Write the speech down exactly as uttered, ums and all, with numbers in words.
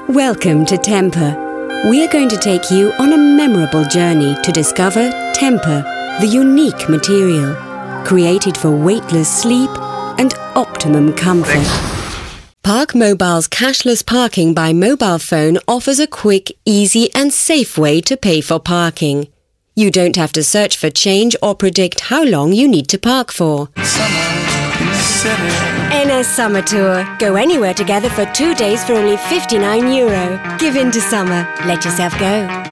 Welcome to Temper. We are going to take you on a memorable journey to discover Temper, the unique material created for weightless sleep and optimum comfort. Park Mobile's cashless parking by mobile phone offers a quick, easy and safe way to pay for parking. You don't have to search for change or predict how long you need to park for. N S Summer Tour. Go anywhere together for two days for only fifty-nine euro. Give in to summer. Let yourself go.